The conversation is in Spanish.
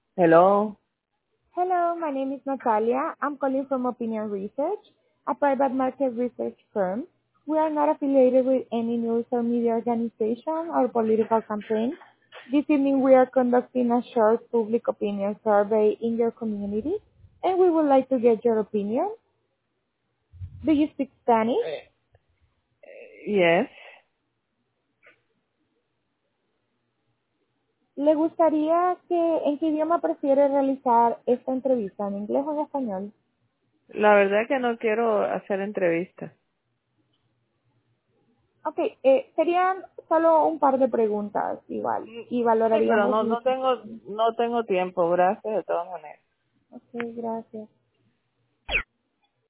Hello. Hello, my name is Natalia. I'm calling from Opinion Research, a private market research firm. We are not affiliated with any news or media organization or political campaign. This evening we are conducting a short public opinion survey in your community, and we would like to get your opinion. Do you speak Spanish? Yes. ¿Le gustaría en qué idioma prefiere realizar esta entrevista, en inglés o en español? La verdad que no quiero hacer entrevistas. Ok, serían solo un par de preguntas igual y Sí, pero valoraríamos no mucho. tengo tiempo. Gracias de todas maneras. Ok, gracias.